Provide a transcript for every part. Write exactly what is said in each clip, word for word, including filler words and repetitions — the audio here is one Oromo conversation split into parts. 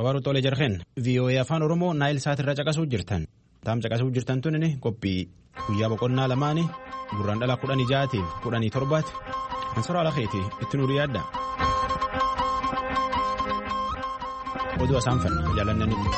Babaaruu Xoolee Jarheen V O A Afaan Oromoo Naayil Saatirraa caqasuu jirtan. Taam caqasuu jirtan tunini qophii guyyaa boqonnaa lamaanii gurraan dhala kudhanii ja'aatiif kudhanii torbaati. Ansara alakeeti itti nuuri yaadda. Oduu asaan fanna jaalannanitti.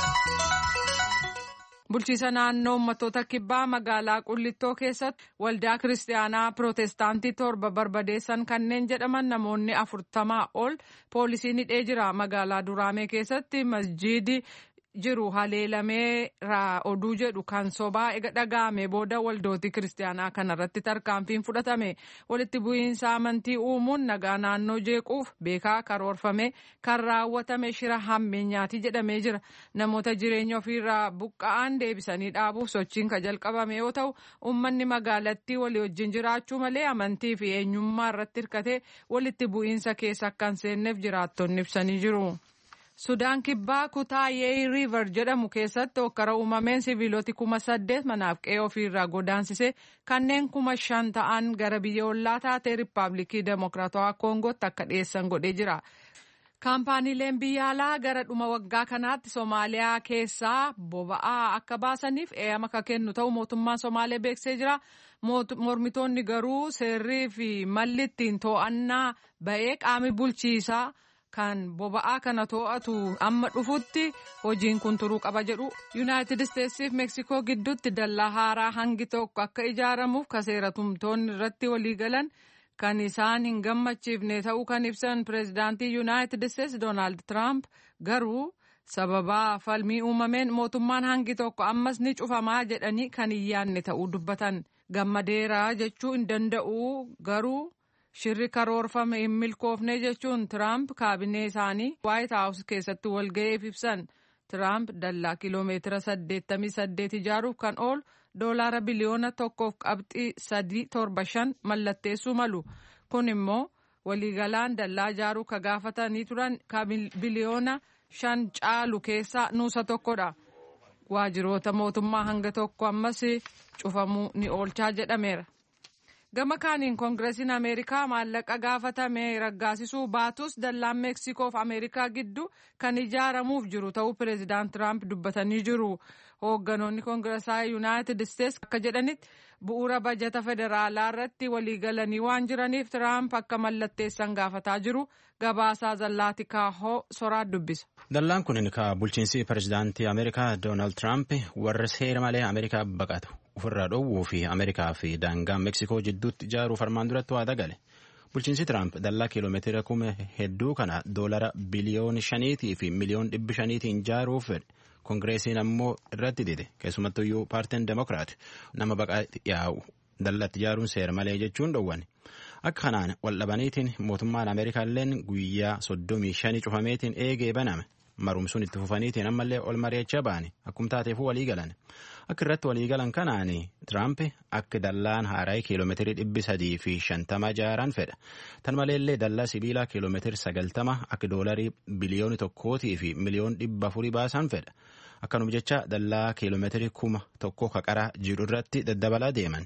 Bulchiisa naannoo uummattoota kibbaa magaalaa Qullitoo keessatti waldaa kiristaanaa Pirootestaantii torba barbadeessan kanneen jedhaman namoonni afurtamaa ol poolisiin hidhee jira. Magaalaa Duraamee keessatti masjiidi jiru haleelamee oduu jedhu kan sobaa ega dhaga'ame booda waldooti kiristaanaa kanarratti tarkaanfiin fudhatame. Walitti bu'iinsa amantii uumuun nagaa naannoo jeequuf beekaa karoorfame kan raawwatame shira hammeenyaati jedhamee jira. Namoota jireenya ofiirraa buqqa'an deebisanii dhaabuuf sochiin kan jalqabame yoo ta'u uummanni magaalattii walii wajjin jiraachuu malee amantii fi eenyummaa irratti hirkatee walitti bu'iinsa keessa akka hin seenneef jiraattonni ibsanii jiru. Sudaan kibbaa kutaa Yeey Riiver jedhamu keessatti hokkara uumameen siviiloti kuma saddeet manaaf qe'ee ofiirraa godaansise kanneen kuma shan ta'an gara biyya ollaa taatee Riippaabilikii Demokiraatawaa Koongootti akka dhiyeessan godhee jira. Kaampaaniileen biyya alaa gara dhuma waggaa kanaatti Soomaaliyaa keessaa boba'aa akka baasaniif eeyyama akka kennu ta'u mootummaan Soomaalee beeksisee jira. Mormitoonni garuu seerrii fi malli ittiin to'annaa ba'ee qaami bulchiisaa kan boba'aa kana to'atu amma dhufutti hojiin kun turuu qaba jedhu. Yuunaayitid Isteetsii fi Meeksikoo gidduutti dallaa haaraa hangi tokko akka ijaaramuuf ka seeratumtoonni irratti walii galan kan isaan hin gammachiifne ta'uu kan ibsan pireezidaantii Yuunaayitid Isteets Doonaald Tiraamp garuu sababaa falmii uumameen mootummaan hangi tokko ammas ni cufamaa jedhanii kan hin yaadne ta'uu dubbatan. Gammadeera jechuu hin danda'u garuu. Shirri karoorfame hin milkoofne jechuun Tiraamp kaabinee isaanii Waayit Haawus keessatti walga'eef ibsan. Tiraamp dallaa kiloomeetira saddeettamii saddeet ijaaruuf kan oolu doolaara biliyoona tokkoof qabxii sadii torba shan mallatteessuu malu. Kun immoo waliigalaan dallaa ijaaruu ka gaafatanii turan ka biliyoona shan caalu keessaa nuusa tokkodha. Waajiroota mootummaa hanga tokko ammas cufamuu ni oolchaa jedhameera. Gama kaaniin koongireesiin Ameerikaa maallaqa gaafatame raggaasisuu baatus dallaan Meeksikoo fi Ameerikaa gidduu kan ijaaramuuf jiru ta'uu pireezidaant Tiraamp dubbatanii jiru. Hoogganoonni koongireesaa Yuunaayitid Isteets akka jedhanitti bu'uura bajata federaalaa irratti waliigalanii waan jiraniif Tiraamp akka mallatteessan gaafataa jiru. Gabaasaa Zallaati Kaahoo soraa dubbisa. Dallaan kun ka bulchiinsi pireezidaantii Ameerikaa Doonaald Tiraamp warra seera malee Ameerikaa baqatu ofirraa dhoowwuu fi Ameerikaa fi daangaa Meeksikoo jidduutti ijaaruuf armaan duratti waada gale. Bulchiinsi Tiraamp dallaa kiiloomeetira kuma hedduu kana doolara biliyoona shaniitii fi miliyoon dhibbi shaniitiin ijaaruuf fedhe. Koongireesiin ammoo irratti dide keessumattuyyuu paartiin Demokiraat nama baqaa yaa'u dallatti ijaaruun seera malee jechuun dhowwane. Akka kanaan waldhabaniitiin mootummaan Ameerikaalleen guyyaa soddomii shanii cufameetiin eegee baname. Marumsuun itti fufaniitiin ammallee ol mari'achaa ba'ani akkuma taateefuu walii galan. Akka irratti walii galan kanaani Tiraamp akka dallaan haaraa kiiloomeetirii dhibbi sadii fi shantama ijaaran fedha. Tan maleellee dallaa sibiilaa kiiloomeetirii sagaltama akka doolarii biliyooni tokkootii fi miliyoon dhibba afurii baasan fedha. Akkanuma jecha dallaa kiiloomeetirii kuma tokko haqaraa jiru irratti daddabalaa deeman.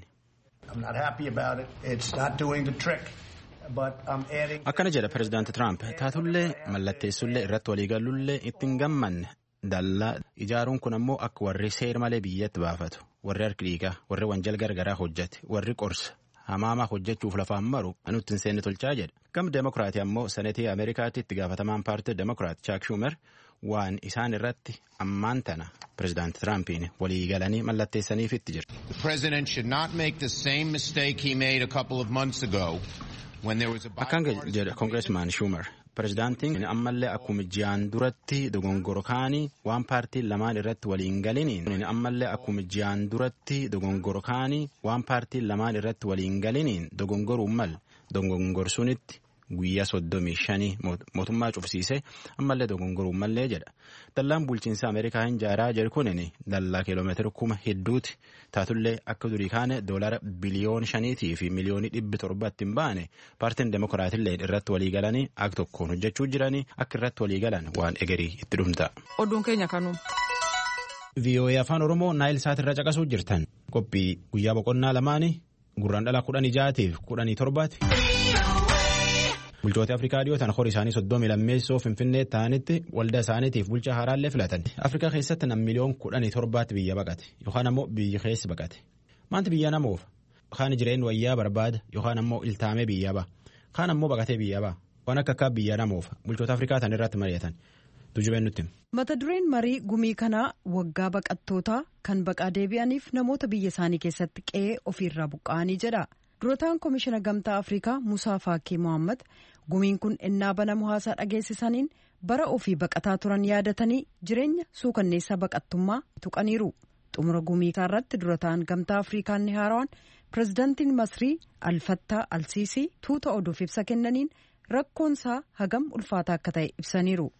Akkana jedha pireezidaanti Tiraamp taatullee mallatteessullee irratti waliigalullee ittiin gammanne dallaa ijaaruun kun ammoo akka warri seera malee biyyatti baafatu warri harki dhiigaa warri wanjal gargaraa hojjate warri qorsa hamaamaa hojjechuuf lafaan maru anutti hin seenne tolchaa jedha. Gama Demokiraatii ammoo senetii Ameerikaatti itti gaafatamaan paartii Demokiraat Chaak Schumer waan isaan irratti ammaan tana pireezidaanti Tiraampiin waliigalanii mallatteessaniif itti jira. The president should not make the same mistake he made a couple of months ago. Akkaan jedha Koongireesmaan Schumer pireezidaantiin ammallee akkuma ji'aan duratti dogongoro kaanii waan paartiin lamaan irratti waliin galiniin ammallee akkuma ji'aan duratti dogongoro kaanii waan paartiin lamaan irratti waliin galiniin dogongoruun mal dogongorsuunitti guyyaa soddomii shanii mootummaa cufsiisee ammallee dogongoruun mallee jedha. Dallaan bulchiinsa Ameerikaa hin ijaaraa jedhu kunin dallaa kiiloomeetira kuma hedduuti taatullee akka durii kaane doolara biliyoon shaniitii fi miliyoonii dhibbi torbatti hin baane paartiin Demokiraatillee irratti walii galanii akka tokkoon hojjechuu jiranii akka irratti walii galan waan egerii itti dhumta. Oduun keenya kanuma. V O A Afaan Oromoo Naayil Saatirraa caqasuu jirtan qophii guyyaa boqonnaa lamaanii gurraan dhala kudhanii ja'aatiif kudhanii torbaati. Bulchoota Afrikaa dhiyootan horii isaanii soddomii lammeessoo Finfinnee ta'anitti waldaa isaaniitiif bulchaa haaraallee filatan. Afrikaa keessatti nam miliyoon kudhanii torbaatti biyya baqate yookaan ammoo biyyi keessa baqate. Maanti biyya namoof kaan jireenya wayyaa barbaada yookaan ammoo iltaamee biyya ba'a. Kaan ammoo baqatee biyya ba'a. Waan akka akka biyya namoof bulchoota Afrikaa tan irratti mari'atan. Tujubeen nutti. Mata dureen marii gumii kanaa waggaa baqattootaa kan baqaa deebi'aniif namoota biyya isaanii keessatti qe'ee ofiirraa buqqa'anii jedha. Durataan Komishina Gamtaa Afrikaa Musaa Faakii Mohaammed gumiin kun ennaa banamu haasaa dhageessisaniin bara ofii baqataa turan yaadatanii jireenya suukanneessaa baqattummaa tuqaniiru. Xumura gumii kanarratti durataan Gamtaa Afrikaa ni haaraan pirezidaantiin Masrii Alfattaa Alsiisii tuuta oduuf ibsa kennaniin rakkoonsaa hagam ulfaataa akka ta'e ibsaniiru.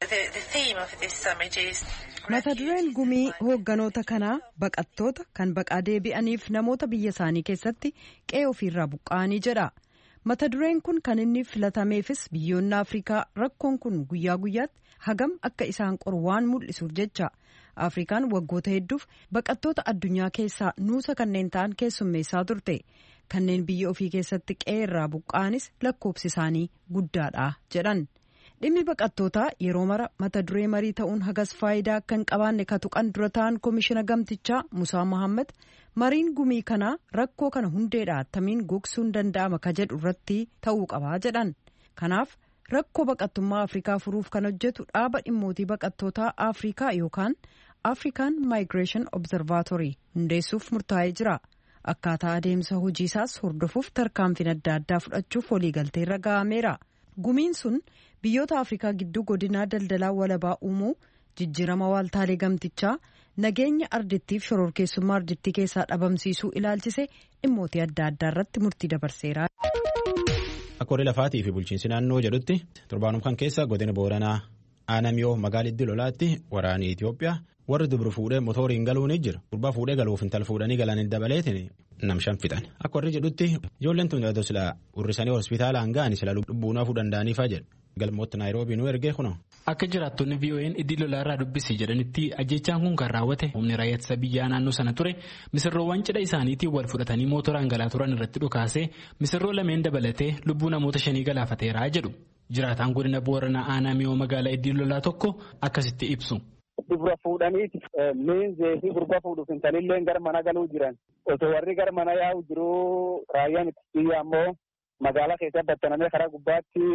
Mata dureen gumii hoogganoota kanaa baqattoota kan baqaa deebi'aniif namoota biyya isaanii keessatti qe'ee ofiirraa buqqa'anii jedha. Mata dureen kun kan inni filatameefis biyyoonni Afrikaa rakkoon kun guyyaa guyyaatti hagam akka isaan qoru waan mul'isuuf jecha. Afrikaan waggoota hedduuf baqattoota addunyaa keessaa nuusa kanneen ta'an keessummeessaa turte. Kanneen biyya ofii keessatti qe'ee irraa buqqa'anis lakkoofsi isaanii guddaadha jedhan. Dhimmi baqattootaa yeroo mara mata duree marii ta'uun hagas faayidaa akka hin qabaanne ka tuqan dura ta'an Komishina Gamtichaa Musaa Mohaammed mariin gumii kanaa rakkoo kana hundeedhaa attamiin gogsuun danda'ama ka jedhu irratti ta'uu qabaa jedhan. Kanaaf rakkoo baqattummaa Afrikaa furuuf kan hojjetu dhaaba dhimmootii baqattootaa Afrikaa yookaan African Migration Observatory hundeessuuf murtaa'ee jira. Akkaataa adeemsa hojii isaas hordofuuf tarkaanfiin adda addaa fudhachuuf waliigalteerra ga'ameera. Gumiin sun biyyoota Afrikaa gidduu godinaa daldalaa walabaa uumuu, jijjiirama waaltaalee gamtichaa, nageenya ardittiif shororkeessummaa ardittii keessaa dhabamsiisuu ilaalchise dhimmootii adda addaa irratti murtii dabarseera. Akka horii lafaatii fi bulchiinsi naannoo jedhutti torbaanum kan keessa godina Booranaa Aanamiyoo magaaliddi lolaatti waraanii Itoophiyaa warri dubru fuudhee motoriin galuun jira. Gurbaa fuudhee galuuf intal fuudhanii galanii dabaleetiin nam shan fixan. Akka warri jedhutti ijoolleen tun yaadoo sila urrisanii hospitaalaan ga'anii sila lubbuun hafuu danda'aniifaa jedhu. Galmoota Naayiroobii nu ergee kuno. Akka jiraattonni V O N iddii lolaa irraa dubbisii jedhanitti ajjechaan kun kan raawwate humni raayyaa ittisa biyyaa naannoo sana ture misirroowwan cidha isaaniitiin wal fudhatanii mootoraan galaa turan irratti dhukaasee misirroo lameen dabalatee lubbuu namoota shanii galaafateeraa jedhu. Jiraataan godina Booranaa Aanamiyoo magaalaa iddii lolaa tokko akkasitti ibsu. Dubra fuudhaniiti miinzee fi gurba fuudhuuf intalillee gara mana galuu jiran osoo warri gara mana yaa'u jiru raayyaan ittisa biyyaa ammoo magaalaa keessatti battanamee karaa gubbaatti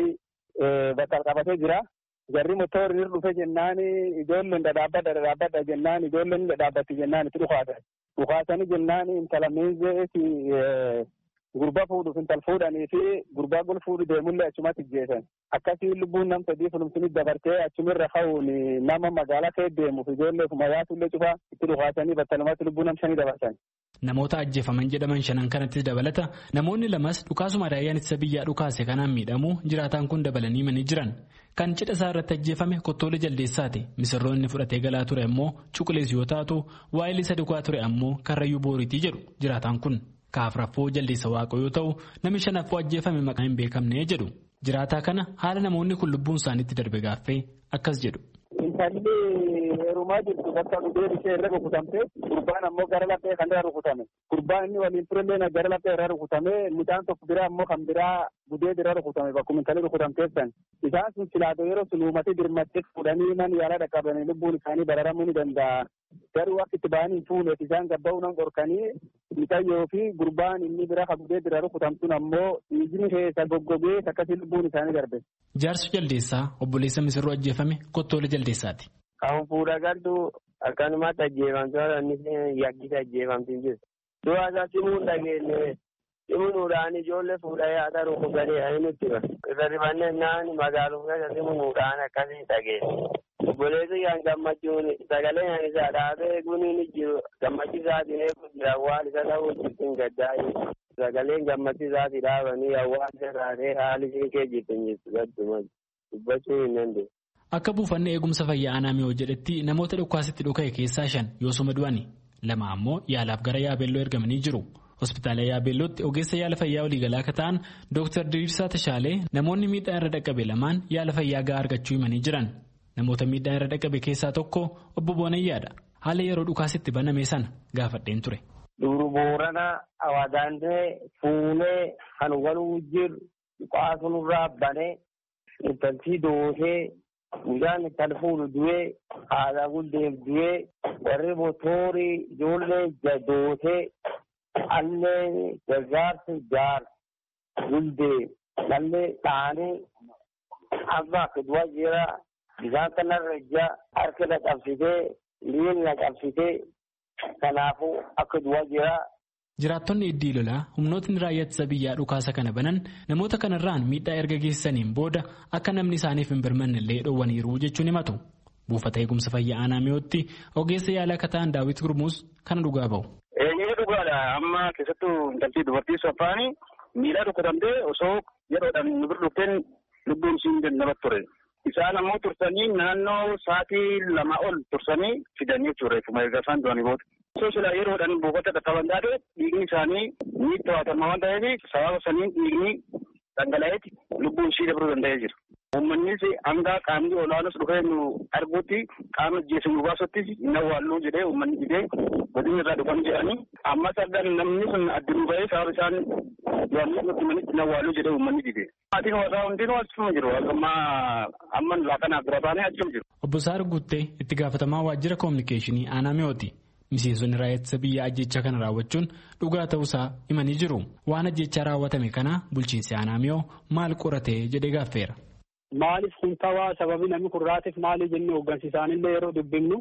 bakka qabatee jira. Jarri motorri dhufe jennaan ijoolleen dhadhaabbadha dhadhaabbadha jennaan ijoolleen dhadhaabbatti jennaan itti dhukaatan. Dhukaatanii jennaan intala miinzee gurba fuudhuuf intal fuudhanii fi gurbaa gol fuudhu deemullee achumatti jeesan. Akkasii lubbuun nam sadii fulumsini dabartee achumirra ka'uun nama magaalaa kee deemuuf ijoollee fumayyaatullee cufaa itti dhukaatanii battalumatti lubbuun nam shanii dabarsan. Namoota ajjeefaman jedhaman shanan kanattis dabalata namoonni lamas dhukaasuma raayyaan ittisa biyyaa dhukaase kanaan miidhamuu jiraataan kun dabalanii manii jiran. Kan cidha isaa irratti ajjeefame kottoolee jaldeessaati. Misirroonni fudhatee galaa ture ammoo cuqulees yoo taatu waa'ilii sadi ku'aa ture ammoo karrayyuu booriitii jedhu jiraataan kun. Kaaf raffoo jaldeessa waaqoo yoo ta'u namni shanaffoo ajjeefame maqaa hin beekamne jedhu. Jiraataa kana haala namoonni kun lubbuun isaaniitti darbe gaaffee akkas jedhu. Intalli heerumaa jirtu bakka dhugeen ishee irra rukutamte gurbaan ammoo gara laphee kan irra rukutame. Gurbaan inni waliin turellee gara laphee irra rukutame midhaan tokko biraa ammoo kan biraa gudee irra rukutame bakkuma intalli rukutamteessan. Isaan sun silaatoo yeroo sun uumatee dirmattee fuudhanii man yaala dhaqqabanii lubbuun isaanii bararamuu ni danda'a. Garuu akka itti ba'anii fuuneef isaan gabba'uu nan qorkanii mitayyoo fi gurbaan inni bira kabudee bira rukutamtuun ammoo dhiigni keessa goggogee akkasii lubbuun isaanii darbe. Jaarsu jaldeessaa obboleessa misirroo ajjeefame kottoolee jaldeessaati. Kan fuudha galtu akkanumatti ajjeefamtoota inni yakkisa ajjeefamtiin jiru. Du'a isaa simuun dhageenye simuudhaan ijoollee fuudhee haadha rukutanii ani nutti hima. Irra rifannee naan magaaluma keessa simuudhaan akkasii dhageenye. Obboleessi kan gammachuun sagalee kan isaa dhaabee guniin jiru gammachiisaatiin eeguun jira waan isa ta'uu jirtin gaddaa'e. Sagaleen gammachiisaatii dhaabanii hawaasa taatee haali ishee kee jirtin jirtu gadduma dubbachuu hin dandeenye. Akka buufanni eegumsa fayyaa Aanamiyoo jedhetti namoota dhukaasitti dhuka'e keessaa shan yoosuma du'ani. Lama ammoo yaalaaf gara Yaabeelloo ergamanii jiru. Hospitaala Yaabeellootti ogeessa yaala fayyaa waliigalaa akka ta'an Dooktar Diriirsaa Tashaalee namoonni miidhaa irra dhaqqabe lamaan yaala fayyaa gahaa argachuu himanii jiran. Namoota miidhaa irra dhaqqabe keessaa tokko obbo Boonayyaadha. Haala yeroo dhukaasitti baname sana gaafadheen ture. Duru Booranaa Awaadaantee Fuulee kan waluu jiru qaasunurraa banee intaltii doosee guyyaan intal fuudhu du'ee haadha guddeef du'ee warri motoorii ijoollee jadootee allee gargaarsa jaarsa guddee dhallee dhaanii amma akka du'a jira bishaan kanarra ija harka na qabsitee miilli na qabsitee kanaafuu akka du'a jira. Jiraattonni iddii lolaa humnootni raayyaa ittisa biyyaa dhukaasa kana banan namoota kanarraan miidhaa erga geessaniin booda akka namni isaaniif hin birmanne illee dhoowwaniiru jechuun himatu. Buufata eegumsa fayyaa aanaa mi'ootti ogeessa yaalaa akka ta'an Daawit Gurmuus kana dhugaa bahu. Eenyee dhugaadha amma keessattuu intaltii dubartii saffaanii miidhaa tokko dandee osoo yeroodhaan nu bira dhufteen lubbuun isiin dandamatti ture. Isaan ammoo tursanii naannoo sa'aatii lama ol tursanii fidanii jechuudha reeffuma erga isaan du'anii booda. Osoo sila yeroodhaan buufata qaqqaban taate dhiigni isaanii ni to'atama waan ta'eef sababa saniin dhiigni dhangala'eeti lubbuun ishii dabruu danda'ee jira. Uummannis hanga qaamni olaanus dhufee nu arguutti qaama jeesu nu baasutti hin awwaalluu jedhee uummanni jedhee godina irraa dhufan jedhanii ammas argan namni sun addunuu bahee sababa isaan yommuu nutti manitti hin awwaalluu jedhee uummanni dide. Maatiin warraa hundinuu achuma jiru amma amma laaqanaaf bira baanee achuma jiru. Obbo Saar Guuttee itti gaafatamaa waajjira koominikeeshinii aanaa mi'ooti. Miseensonni raayyaa ittisa biyyaa ajjechaa kana raawwachuun dhugaa ta'uusaa himanii jiru. Waan ajjechaa raawwatame kana bulchiinsi aanaa mi'oo maal qoratee jedhee gaaffeera. Maaliif kun ta'aa sababii namni kurraatiif maali jennee hooggansiisaanillee yeroo dubbifnu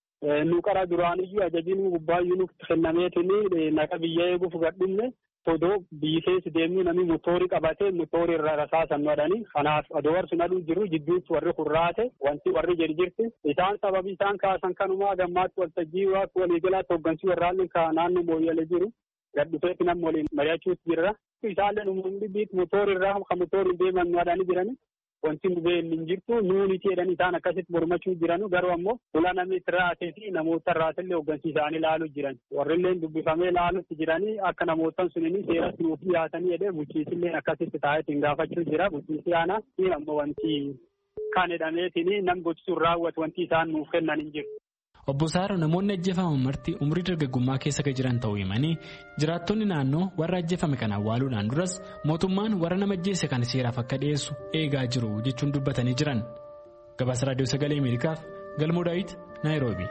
nu qara duraaniyyuu ajajiin gubbaayyuu nutti kennameetiin naqa biyya eeguuf gadhinne odoo biyyi keessa deemnu namni motoorii qabatee motoorii irraa rasaasan madhanii kanaaf odoo warri sun aduu jiru jidduutti warri kurraate wanti warri jedhi jirti isaan sababii isaan kaasan kanumaa gammaatti waltajjii waaqi waliigalaatti hooggansii warraallee naannoo mooyyalee jiru gadhufeetti namni waliin mari'achuutti jirra isaallee uummanni biit motoorii irraa kan motoorii deeman madhanii jirani. Wanti nu beeknu hin jirtu nuuni jedhanii isaan akkasitti mormachuu jiranu garuu ammoo fuula namni itti raatee fi namoota irraatillee hooggansiisaanii ilaaluu jiran warrillee dubbifamee ilaaluutti jiranii akka namootan sunini seeratti nuuf dhiyaatanii jedhee bulchiisillee akkasitti taa'eetiin gaafachuu jira bulchiisi aanaa fi ammoo wanti kan jedhameetiin nam gochisuun raawwatu wanti isaan nuuf kennan hin jiru. Obbo Saar namoonni ajjeefaman marti umrii dargaggummaa keessa kan jiran ta'uu himanii jiraattonni naannoo warra ajjeefame kana awwaaluudhaan duras mootummaan warra nama ajjeese kan seeraaf akka dhiyeessu eegaa jiru jechuun dubbatanii jiran. Gabaasa Raadiyoo Sagalee Ameerikaaf Galmoo Daawit Naayiroobi.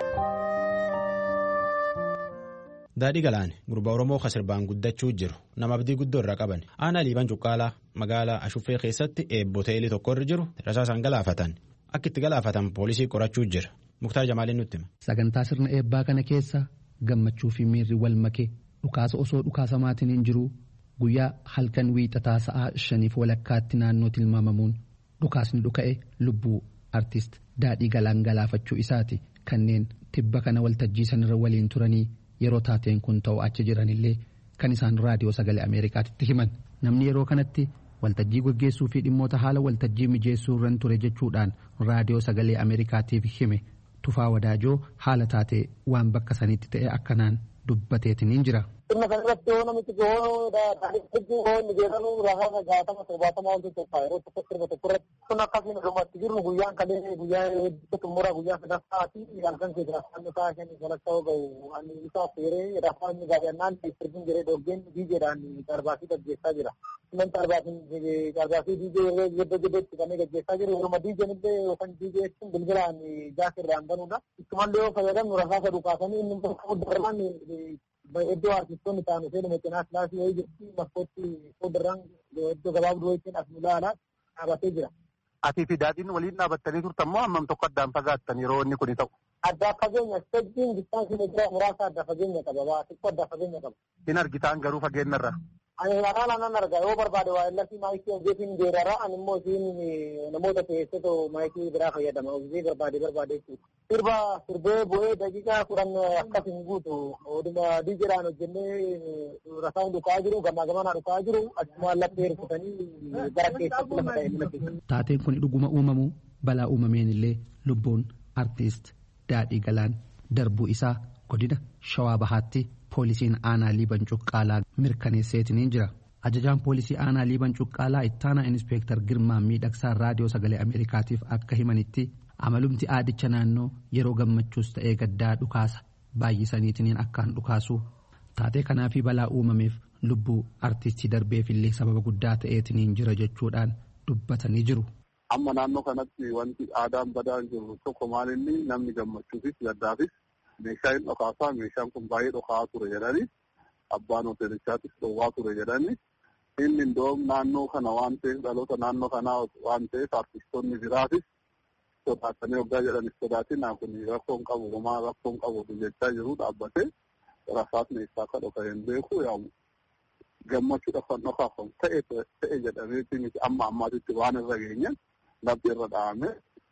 Daadhii Galaane gurbaa Oromoo kan sirbaan guddachuu jiru nama abdii guddoo irraa qaban aanaa Liiban Cuqqaalaa magaalaa Ashuffee keessatti eebboteelii tokko irra jiru rasaasaan galaafatan akka itti galaafatan poolisii qorachuu jira. Muktaar Jamaaliin nutti hima. Sagantaa sirna eebbaa kana keessa gammachuu fi miirri wal makee dhukaasa osoo dhukaasa maatiin hin jiru guyyaa halkan wiixataa sa'aa shaniif walakkaatti naannoo tilmaamamuun dhukaasni dhuka'e lubbuu artist Daadhii Galaan galaafachuu isaati kanneen tibba kana waltajjii sanarra waliin turanii yeroo taateen kun ta'u achi jiranillee kan isaan raadiyoo sagalee Ameerikaatti himan namni yeroo kanatti waltajjii gaggeessuu fi dhimmoota haala waltajjii mijeessuu irran ture jechuudhaan raadiyoo sagalee Ameerikaatiif hime. Tufaa Wadaajoo haala taatee waan bakka sanitti ta'e akkanaan dubbateetiin hin jira. Sirna kanarratti yoo namichi gahoo hedduu gahoo inni jedhamu rasaasa jaatama torbaatama wanti tokko yeroo tokko sirba tokko irratti kun akkasiin dhumatti jirru guyyaan kalee guyyaa hedduu xumura guyyaa sadaffaa fi halkan keessa rafaan isaa kennu walakkaa gahu ani isaa feeree rafaa inni gaafannaan sirbiin jiree dhoggeen diijeedhaan darbaasii gaggeessaa jira. Nan darbaasii diijee yeroo jedhetti kanneen gaggeessaa jiru yeroo diijeen illee yookaan diijee jechuun bilbilaan gaafirraan banuudha. Ittumallee yoo fayyadamnu rasaasa dhukaasanii inni tokko darban iddoo artistoonni ta'an seenuu meeqinaa kilaasii wayii jirti maskootti fuulduran iddoo gabaabduu wayiitiin as nu ilaalaa dhaabatee jira. Atii fi Daadhiin waliin dhaabbattanii turtan moo hammam tokko addaan fagaattan yeroo inni kun ta'u? Addaan fageenya isteejiin distaansii meetira muraasa adda fageenya qaba waa xiqqoo adda fageenya qaba. Hin argitaan garuu fageenyarra. Ani maqaan nan argaa yoo barbaade waa illasii maayikii hojjetiin deerara ani immoo isiin namoota keessatoo maayikii biraa fayyadama hojii barbaade barbaade jechuudha. Sirba sirbee bu'ee daqiiqaa kudhan akkas hin guutu oduma diijeedhaan hojjennee rasaan dhukaa jiru gamaa gamanaa dhukaa jiru achumaan laphee hirkutanii gara keessatti lafa ta'e nima keessa. Taateen kun dhuguma uumamu balaa uumameen illee lubbuun artiist Daadhii Galaan darbuu isaa godina Shawaa Bahaatti. Poolisiin aanaa Liiban Cuqqaalaa mirkaneesseetiin jira. Ajajaan poolisii aanaa Liiban Cuqqaalaa ittaanaa Inispeektar Girmaa Miidhagsaa raadiyoo sagalee Ameerikaatiif akka himanitti amalumti aadicha naannoo yeroo gammachuus ta'ee gaddaa dhukaasa baay'isaniitiin akkaan dhukaasu taatee kanaa fi balaa uumameef lubbuu artistii darbeefillee sababa guddaa ta'eetiin jira jechuudhaan dubbatanii jiru. Amma naannoo kanatti wanti aadaan badaan jiru tokko maalinni namni gammachuufis gaddaafis meeshaa hin dhokaasaa meeshaan kun baay'ee dhokaa ture jedhanii abbaan hoteelichaattis dhowwaa ture jedhanii inni indoom naannoo kana waan ta'eef dhaloota naannoo kanaa waan ta'eef artistoonni biraatis sodaatanii waggaa jedhanis sodaatinaa kun rakkoon qabu homaa rakkoon qabu jechaa jiru dhaabbatee rasaasni isaa akka dhoka hin beeku yaamu gammachuudhaaf kan dhokaafamu ta'e ta'e jedhameeti miti amma ammaatitti waan irra geenye labbi irra dha'ame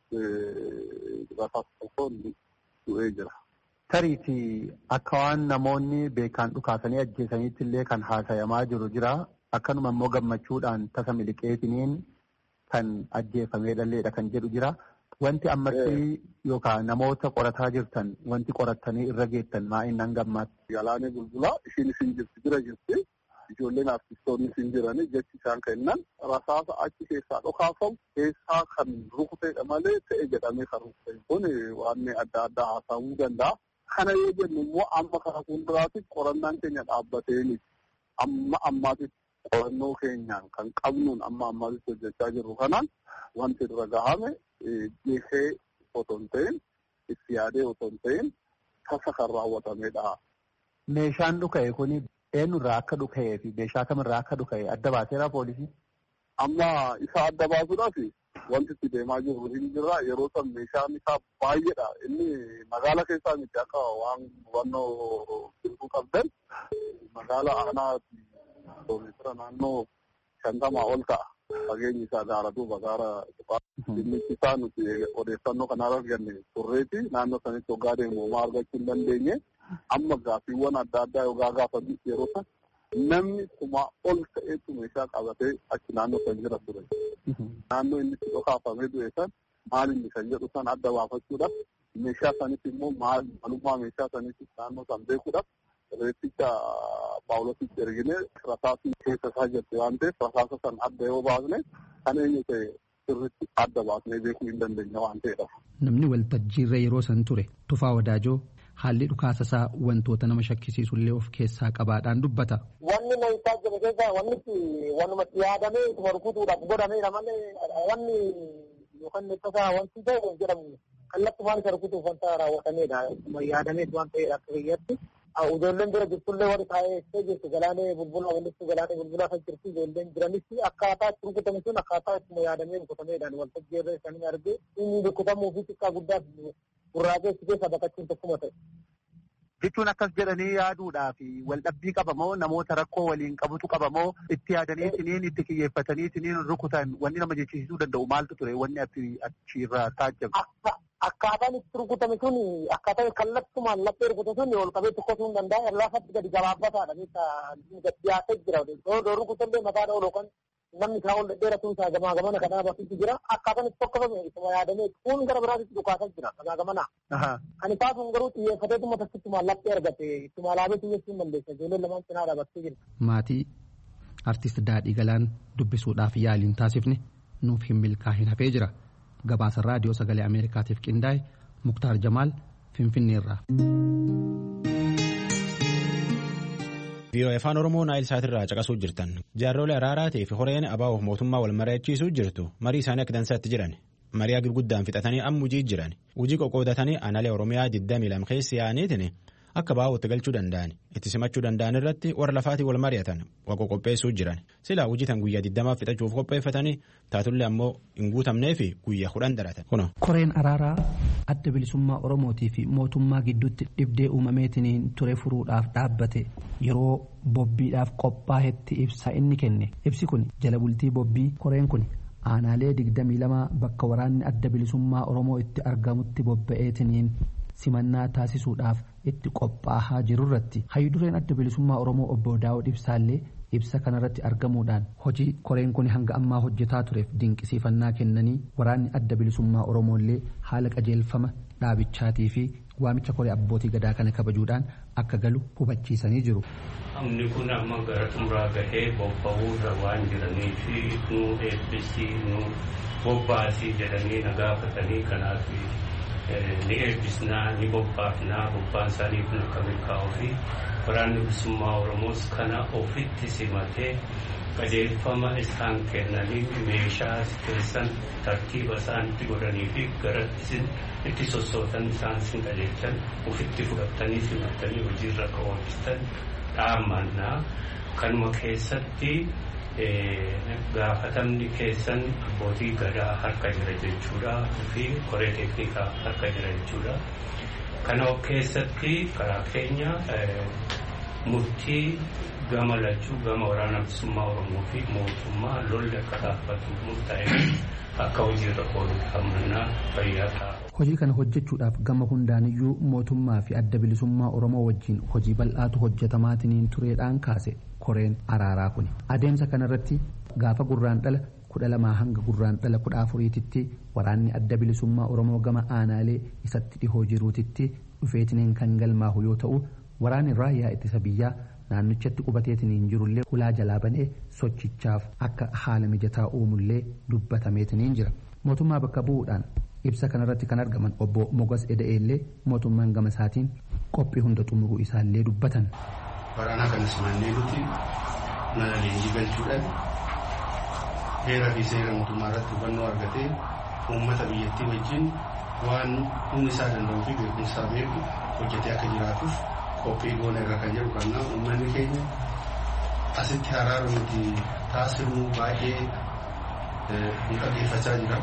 rasaasa tokkoon du'ee jira. Tariiti akka waan namoonni beekaan dhukaasanii ajjeesaniitti illee kan haasayamaa jiru jira. Akkanuma immoo gammachuudhaan tasa miliqeetiniin kan ajjeefamee dhalleedha kan jedhu jira. Wanti ammatti yookaan namoota qorataa jirtan wanti qorattanii irra geettan maa inni hangammaatti. Galaanee Bulbulaa ishiin isin jirti bira jirti. Ijoolleen artistoonni isin jiranii jechi isaan kennan rasaasa achi keessaa dhokaafamu keessaa kan rukutedha malee ta'e jedhamee kan rukute kun waan adda addaa haasa'uu danda'a. Kana yoo jennu immoo amma kana fuulduraatti qorannaan keenya dhaabbateeni amma ammaatitti qorannoo keenyaan kan qabnuun amma ammaatitti hojjechaa jirru kanaan wanti irra gahame geessee otoo hin ta'in itti yaadee otoo hin ta'in tasa kan raawwatamedha. Meeshaan dhuka'e kuni eenyurraa akka dhuka'ee fi meeshaa kamirraa akka dhuka'e adda baaseera poolisii? Amma isa adda baasuudhaaf wanti itti deemaa jiru hin jirra. Yeroo san meeshaan isaa baay'eedha. Inni magaala keessaa miti akka waan hubannoo filtuu qabdan magaala aanaa kiiloomeetira naannoo shantamaa ol ta'a. Fageenyi isaa gaara duuba gaara inni isaa nuti odeeffannoo kanarra arganne turreeti naannoo sanitti hoggaa deemu homaa argachuu hin dandeenye. Amma gaaffiiwwan adda addaa yoo gaafatan yeroo san namni kumaa ol ta'etu meeshaa qabatee achi naannoo san jira ture. Naannoo inni itti dhokaafamee du'e san maal inni kan jedhu san adda baafachuudhaaf meeshaa sanitti immoo maal maalummaa meeshaa sanitti naannoo san beekuudhaaf reetticha paawulositti ergine rasaasni keessa isaa jirti waan ta'eef rasaasa san adda yoo baasne kan eenyu ta'e sirriitti adda baasnee beekuu hin dandeenya waan ta'eedha. Namni waltajjiirra yeroo san ture Tufaa Wadaajoo haalli dhukaasa isaa wantoota nama shakkisiisullee of keessaa qabaadhaan dubbata. Wanni na isaa jiru keessaa wanni wanumatti yaadamee ittuma rukutuudhaaf godhameera malee wanni yookaan tasaa wanti ta'e jedhamu kallattumaan isa rukutuuf wanta raawwatameedha. Ittuma yaadamee waan ta'eedha akka biyyatti. Ijoolleen bira jirtullee warri taa'ee jirtu galaanee bulbulaa walitti galaanee bulbulaa kan jirtu ijoolleen jiranis akkaataa itti rukutame sun akkaataa ittuma yaadamee rukutameedhaan waltajjiirra isaanii argee inni rukutamuu fi xiqqaa guddaaf gurraageessi keessa baqachuun tokkuma ta'e. Jechuun akkas jedhanii yaaduudhaa fi waldhabbii qabamoo namoota rakkoo waliin qabutu qabamoo itti yaadanii isiniin itti kiyyeeffatanii isiniin rukutan wanni nama jechisiisuu danda'u maaltu ture wanni achiirraa taajjabu. Akkaataan itti rukutame sun akkaataa kallattumaan laphee rukute sun ol qabee tokkotuu hin danda'a laafatti gadi gabaabbataadha gadi dhiyaatee jira yoo rukutallee mataadha ol yookaan namni isaa ol dheeratuun isaa gamaa gamana kan dhaabatutti jira akkaataan itti tokkofame isuma yaadamee kun gara biraatti dhukaasaa jira gamaa gamana. Kan isaa sun garuu xiyyeeffateetuma takkittumaan laphee argate ittuma alaabee xiyyeessuu hin dandeessa ijoolleen lamaan cinaa dhaabattee jirti. Maatii artist Daadhii Galaan dubbisuudhaaf yaaliin taasifne nuuf hin milkaa'in hafee jira. Gabaasa raadiyoo sagalee Ameerikaatiif qindaa'e Muktaar Jamaal Finfinneerraa. Biyyoon afaan Oromoo Naayil Saatirraa caqasuu jirtan jaarrolee araaraatii fi horeen abaa'oo mootummaa wal mari'achiisuu jirtu marii isaanii akka dansaatti jiran marii gurguddaan fixatanii amma hojii jiran hojii qoqqoodatanii aanaalee Oromiyaa digdamii lama keessi yaa'aniitiin akka baa'ootti galchuu danda'an itti simachuu danda'an irratti warra lafaatii wal mari'atan waqoo qopheessuu jiran silaa hojii tan guyyaa digdamaaf fixachuuf qopheeffatanii taatullee ammoo hin guutamnee fi guyyaa kudhan daratan. Koreen araaraa adda bilisummaa Oromootii fi mootummaa gidduutti dhibdee uumameetiin ture furuudhaaf dhaabbate yeroo bobbiidhaaf qophaa'etti ibsa inni kenne ibsi kun jala bultii bobbii koreen kun aanaalee digdamii lama bakka waraanni adda bilisummaa Oromoo itti argamutti bobba'eetiin simannaa taasisuudhaaf itti qophaa'aa jirurratti hayyudureen adda bilisummaa Oromoo obbo Daawud Ibsaallee ibsa kanarratti argamuudhaan hojii koreen kun hanga ammaa hojjetaa tureef dinqisiifannaa kennanii waraanni adda bilisummaa Oromoollee haala qajeelfama dhaabichaatii fi waamicha koree abbootii gadaa kana kabajuudhaan akka galu hubachiisanii jiru. Namni kun amma gara xumuraa gahee bobba'uurra waan jiraniif nu eebbisii nu bobbaasii jedhanii na gaafatanii kanaaf ni eebbisnaa ni bobbaafnaa bobbaan isaanii kun akka milkaa'uu fi waraanni bilisummaa Oromoos kana ofitti simatee qajeelfama isaan kennanii meeshaa keessan tartiiba isaan itti godhanii fi gara isin itti sossootan isaan isin qajeelchan ofitti fudhattanii simattanii hojiirra akka oolchitan dhaamannaa kanuma keessatti gaafatamni keessan abbootii gadaa harka jira jechuudha fi koree teeknikaa harka jira jechuudha. Kana keessatti karaa keenya murtii gama lachuu gama waraana bilisummaa Oromoo fi mootummaa lolli akka dhaabbatu murtaa'e akka hojiirra oolu dhaamannaa fayyaa ta'a. Hojii kana hojjechuudhaaf gama hundaaniyyuu mootummaa fi adda bilisummaa Oromoo wajjin hojii bal'aatu hojjetamaatiin tureedhaan kaase koreen araaraa kuni. Adeemsa kanarratti gaafa gurraandhala kudha lamaa hanga gurraandhala kudha afuriititti waraanni adda bilisummaa Oromoo gama aanaalee isatti dhihoo jiruutitti dhufeetiniin kan galmaahu yoo ta'u waraanni raayyaa ittisa biyyaa naannichatti qubateetiniin jirullee ulaa jalaa banee sochichaaf akka haala mijataa uumullee dubbatameetiniin jira. Mootummaa bakka bu'uudhaan ibsa kanarratti kan argaman obbo Mogas Eda'eellee mootummaan gama isaatiin qophii hunda xumuruu isaallee dubbatan. Waraana kana simannee nuti mana leenjii galchuudhaan heeraa fi seera mootummaa irratti hubannoo argatee uummata biyyattii wajjin waan humni isaa danda'uu fi beekumsa beeku hojjetee akka jiraatuuf qophii goona irra kan jedhu kannaa uummanni keenya asitti araara nuti taasifnu baay'ee nu dhaggeeffachaa jira.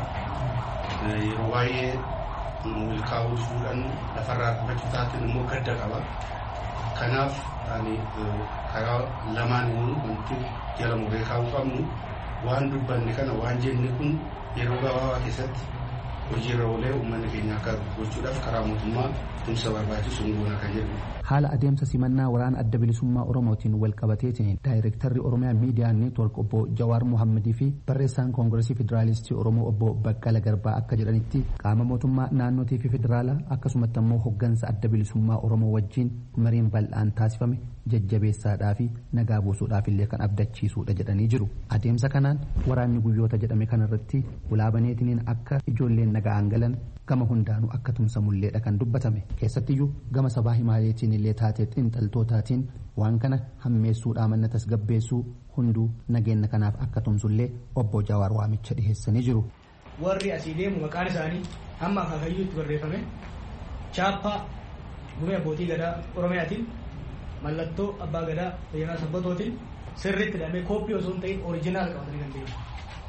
Yeroo baay'ee milkaa'uu fuudhan lafarraa dhufachuu taateen immoo gadda qaba. Kanaaf ani karaa lamaan wanti jala muree kaa'uu qabnu waan dubbanne kana waan jenne kun yeroo gabaabaa keessatti hojiirra oolee uummanni keenya akka gochuudhaaf karaa mootummaa tumsa barbaachisu goona kan jedhu. Haala adeemsa simannaa waraana adda bilisummaa Oromootiin wal qabateetiin daayirektarri Oromiyaa Miidiyaa Neetwork obbo Jawaar Muhammadii fi barreessaan Koongireesii Federaalistii Oromoo obbo Baqqala Garbaa akka jedhanitti qaama mootummaa naannootii fi federaalaa akkasumatti ammoo hoggansa adda bilisummaa Oromoo wajjin mariin bal'aan taasifame jajjabeessaadhaa fi nagaa buusuudhaaf illee kan abdachiisuudha jedhanii jiru. Adeemsa kanaan waraanni guyyoota jedhame kanarratti ulaabaneetiniin akka ijoolleen nagaan galan gama hundaanuu akka tumsamulleedha kan dubbatame. Keessattiyyuu gama sabaa himaaleetiin illee taatee xiinxaltootaatiin waan kana hammeessuudhaa manna tasgabbeessuu hunduu nageenya kanaaf akka tumsullee obbo Jawaar waamicha dhiheessanii jiru. Warri asii deemu maqaan isaanii amma akaakayyuutti barreeffame chaappaa gumee abbootii gadaa Oromiyaatiin mallattoo abbaa gadaa Beyyenaa Sabbatootiin sirriitti hidhamee kooppii osoo hin ta'in orijinaal qabatanii kan deemu.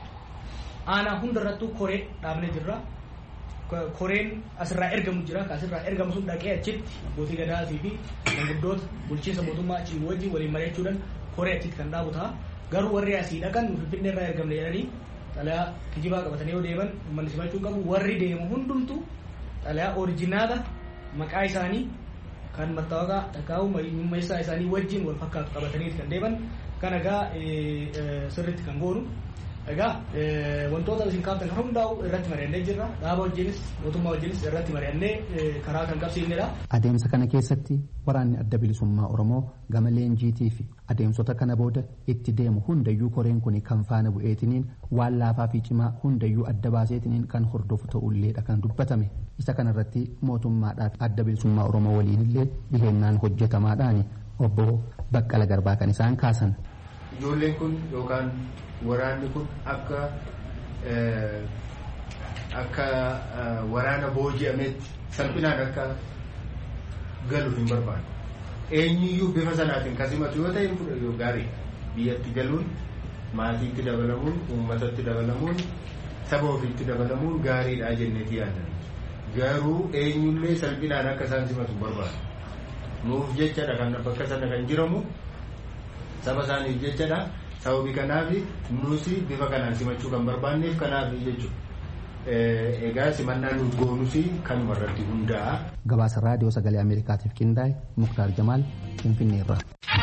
Aanaa hundarrattuu koree dhaabnee jirra. Koreen asirraa ergamu jira. Asirraa ergamu sun dhaqee achitti abbootii gadaatii fi manguddoota bulchiinsa mootummaa achii wajjin waliin mari'achuudhaan koree achitti kan dhaabu ta'a. Garuu warri asii dhaqan Finfinnee irraa ergamne jedhanii xalayaa kijibaa qabatanii yoo deeman uummanni simachuu qabu. Warri deemu hundumtu xalayaa orijinaala maqaa isaanii kan mattaawaqaa dhaqaa'u mummeessaa isaanii wajjin wal fakkaatu qabatanii kan deeman kan egaa sirriitti kan goonu. Egaa wantoota isin kaaftan kan hundaa'u irratti mari'annee jirra. Dhaaba wajjinis mootummaa wajjinis irratti mari'annee karaa kan qabsiifnedha. Adeemsa kana keessatti waraanni adda bilisummaa Oromoo gama leenjiitii fi adeemsota kana booda itti deemu hundayyuu koreen kun kan faana bu'eetiniin waan laafaa fi cimaa hundayyuu adda baaseetiniin kan hordofu ta'ulleedha kan dubbatame. Isa kanarratti mootummaadhaaf adda bilisummaa Oromoo waliinillee dhihennaan hojjetamaadhaani obbo Baqqala Garbaa kan isaan kaasan. Ijoolleen kun yookaan waraanni kun akka akka waraana booji'ameetti salphinaan akka galuuf hin barbaadu. Eenyuyyuu bifa sanaatiin kasimatu yoo ta'e fudhatu gaarii. Biyyatti galuun, maatiitti dabalamuun, uummatatti dabalamuun, saba ofiitti dabalamuun gaariidha jenneeti yaadan. Garuu eenyullee salphinaan akka isaan simatu barbaadu. Nuuf jechadha kan bakka sana kan jiramu saba isaaniif jechadha. Sababii kanaaf nuti bifa kanaan simachuu kan barbaanneef kanaaf jechuudha. Egaa simannaa nuti goonus kanuma irratti hundaa'a. Gabaasa raadiyoo sagalee Ameerikaatiif qindaa'e Muktaar Jamaal Finfinneerra.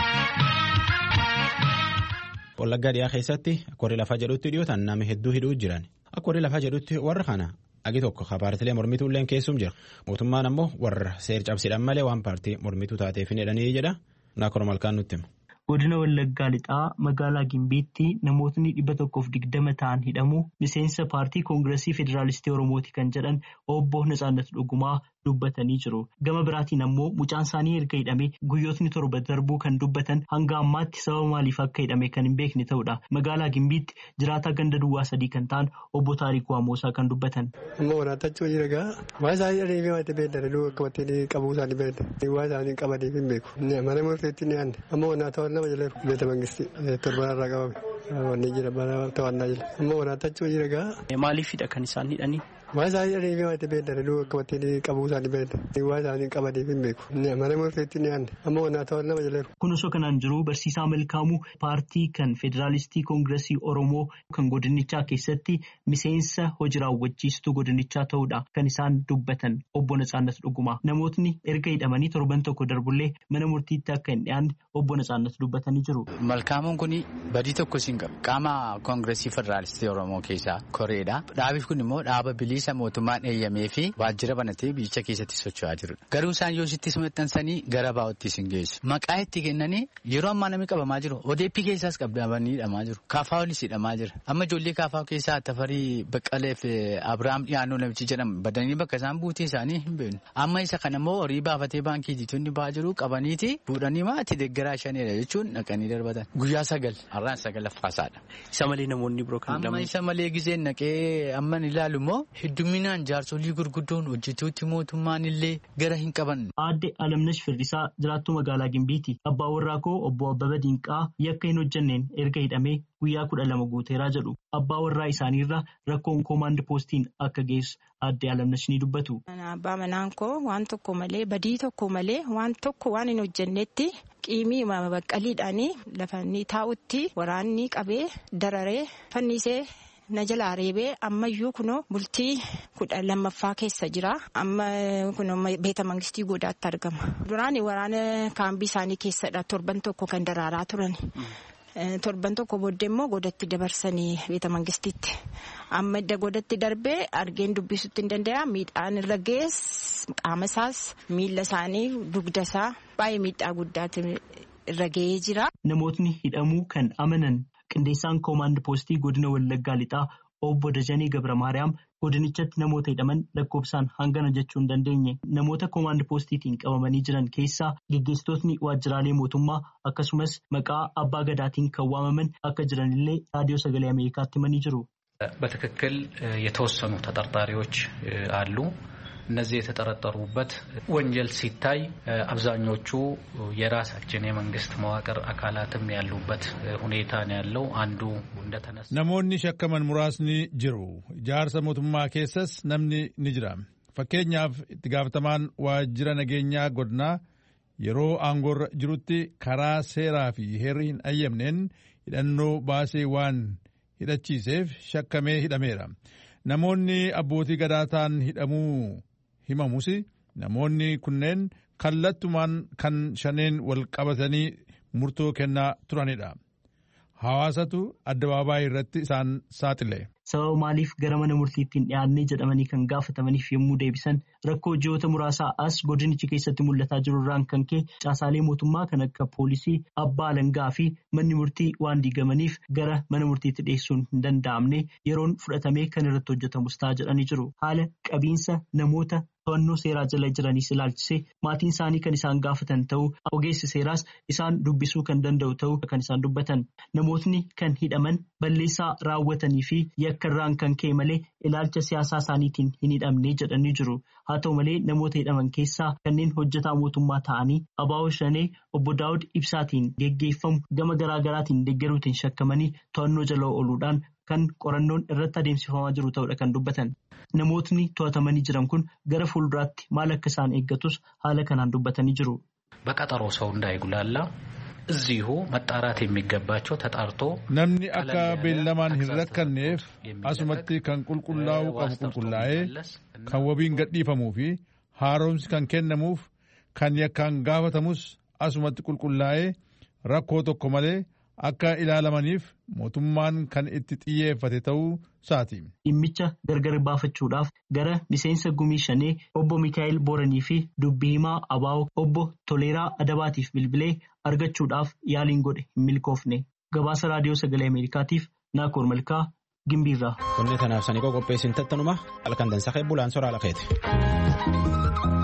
Wallaggaa dhiyaa keessatti akka warri lafaa jedhutti dhiyootaan nama hedduu hidhuu jiran. Akka warri lafaa jedhutti warra kana agi tokko paartilee mormituu illee keessum jira. Mootummaan ammoo warra seer cabsidhaan malee waan paartii mormituu taateef hin hidhanii jedha. Naakor malkaan nutti hima. Godina Wallaggaa Lixaa magaalaa Gimbiitti namootni dhibba tokkoof digdama ta'an hidhamu miseensa paartii Koongireesii Federaalistii Oromooti kan jedhan obbo Natsaannat Dhugumaa dubbatanii jiru. Gama biraatiin ammoo mucaan isaanii erga hidhame guyyootni torba darbuu kan dubbatan hanga ammaatti sababa maaliif akka hidhame kan hin beekne ta'udha. Magaalaa Gimbiitti jiraataa ganda duwwaa sadii kan ta'an obbo Taarikuu Amoosaa kan dubbatan. Ammoo waraatachuu jiragaa waan isaanii adeemee waan ta'eef daluu akka wanti qabuu isaanii beekne waan isaanii qabaniif hin beeku. Mana murteetti ni aanne ammoo wanaata nama jala beeta mangisti torban irraa qabame wanni jira mana to'annaa jira ammoo waraatachuu jiragaa. Maaliifidha kan isaan hidhanii? Waan isaanii adeemee waan ta'eef daluu akka wanti qabuu isaanii beekne waan isaanii qabaniif hin beeku. Mana murteetti ni aanne ammoo wanaata nama jala. Kun osoo kanaan jiru barsiisaa Malkaamuu paartii kan Federaalistii Koongireesii Oromoo kan godinichaa keessatti miseensa hojii raawwachiistuu godinichaa ta'uudha kan isaan dubbatan obbo Natsaannat Dhugumaa. Namootni erga hidhamanii torban tokko darbullee mana murtiitti akka hin dhiyaanne obbo Natsaannat dubbatanii jiru. Malkaamuun kun badii tokko siin qabu. Qaama Koongireesii Federaalistii Oromoo keessaa koreedha. Dhaabi kun immoo dhaaba bilisa mootummaan eeyyamee fi waajjira banatee biyyicha keessatti socho'aa jirudha. Garuu isaan yoo sittis maxxansanii gara baa'ootti isin geessu. Maqaa itti kennanii yeroo ammaa namni qabamaa jiru. Odeeppii keessaas qabamanii hidhamaa jiru. Kaafaawolis hidhamaa jira. Amma ijoollee kaafaa keessaa Tafarii Baqqalee fi Abiraam Dhiyaannoo namichi jedhamu badanii bakka isaan buutee isaanii hin beeknu. Amma isa kana immoo horii baafatee baankii jitoonni ba'aa jiru qabaniiti fuudhanii maatii deeggaraa shanidha jechuun dhaqanii darbatan. Guyyaa sagal har'aan sagalaffaasaadha. Isa malee namoonni biroo kan amma isa malee giseen naqee amman ilaalu immoo hedduminaan jaarsolii gurguddoon hojjetuutti mootummaan illee gara hin qaban. Aadde Alamnash Firdisaa jiraattuu magaalaa Gimbiiti. Abbaa warraa koo obbo Abbaba Diinqaa yakka hin hojjenneen erga hidhamee guyyaa kudha lama guuteeraa jedhu. Abbaa warraa isaaniirra rakkoon koomaand poostiin akka geessu aadde Alamnash ni dubbatu. Abbaa manaan koo waan tokko malee badii tokko malee waan tokko waan hin hojjennetti qiimii baqqaliidhaanii lafa inni taa'utti waraanni qabee dararee fannisee. Na jalaa reebee ammayyuu kunoo bultii kudha lammaffaa keessa jira. Amma kunoo beeta mangistii godaatti argama. Duraan waraana kaambii isaanii keessadha torban tokko kan daraaraa turan. Torban tokko booddee immoo godatti dabarsanii beeta mangistiitti. Amma edda godatti darbee argeen dubbisuutti hin danda'a. Miidhaan irra gees qaama isaas miila isaanii dugda isaa baay'ee miidhaa guddaatti irra ga'ee jira. Namootni hidhamuu kan amanan. Qindeessaan koomaand poostii godina Wallaggaa Lixaa obbo Dajanee Gabra Maariyaam godinichatti namoota hidhaman lakkoofsaan hangana jechuu hin dandeenye. Namoota koomaand poostiitiin qabamanii jiran keessaa geggeessitootni waajjiraalee mootummaa akkasumas maqaa abbaa gadaatiin kan waamaman akka jiranillee raadiyoo sagalee Ameerikaatti himanii jiru. በትክክል የተወሰኑ ተጠርጣሪዎች አሉ። እነዚህ የተጠረጠሩበት ወንጀል ሲታይ አብዛኞቹ የራሳችን የመንግስት መዋቅር አካላትም ያሉበት ሁኔታ ነው ያለው። አንዱ እንደተነሳ namoonni shakkaman muraasni jiru. Ijaarsa mootummaa keessas namni ni jira. Fakkeenyaaf itti gaafatamaan waajjira nageenyaa godinaa yeroo aangoorra jirutti karaa seeraa fi heerri hin ayyamneen hidhannoo baasee waan hidhachiiseef shakkamee hidhameera. Namoonni abbootii gadaataan hidhamuu himamus namoonni kunneen kallattumaan kan shaneen wal qabatanii murtoo kennaa turanidha. Hawaasatu addabaabaayii irratti isaan saaxile. Sababa maaliif gara mana murtiitti hin dhiyaannee jedhamanii kan gaafatamaniif yommuu deebisan rakkoo ji'oota muraasaa as godinichi keessatti mul'ataa jiru irraan kan ka'e caasaalee mootummaa kan akka poolisii, abbaa alangaa fi manni murtii waan diigamaniif gara mana murtiitti dhiyeessuun hin danda'amne yeroon fudhatamee kan irratti hojjetamus ta'a jedhanii jiru. Haala qabiinsa namoota to'annoo seeraa jala jiraniis ilaalchisee maatiin isaanii kan isaan gaafatan ta'uu ogeessi seeraas isaan dubbisuu kan danda'u ta'uu kan isaan dubbatan. Namootni kan hidhaman balleessaa raawwatanii fi yakka irraan kan ka'e malee ilaalcha siyaasaa isaaniitiin hin hidhamne jedhanii jiru. Haa ta'u malee namoota hidhaman keessaa kanneen hojjetaa mootummaa ta'anii Abaawoo Shanee obbo Daawud Ibsaatiin geggeeffamu gama garaa garaatiin deeggaruutiin shakkamanii to'annoo jala ooluudhaan kan qorannoon irratti adeemsifamaa jiru ta'uudha kan dubbatan. Namootni to'atamanii jiran kun gara fuulduraatti maal akka isaan eeggatus haala kanaan dubbatanii jiru. በቀጠሮ ሰው እንዳይጉላላ እዚሁ መጣራት የሚገባቸው ተጣርቶ namni akka beellamaan hin rakkanneef asumatti kan qulqullaa'uu qabu qulqullaa'ee kan wabiin gadhiifamuu fi haaromsi kan kennamuuf kan yakkaan gaafatamus asumatti qulqullaa'ee rakkoo tokko malee akka ilaalamaniif mootummaan kan itti xiyyeeffate ta'uu isaati. Dhimmicha gargar baafachuudhaaf gara miseensa gumii shanee obbo Mikaa'el Booranii fi dubbii himaa Abaa'oo obbo Toleeraa Adabaatiif bilbilee argachuudhaaf yaaliin godhe hin milkoofne. Gabaasa raadiyoo sagalee Ameerikaatiif Naakoor Malkaa Gimbiirraa. Qonni tanaaf sanii qopheessin tattanuma halkan dansa bulaan soraa lafeeti.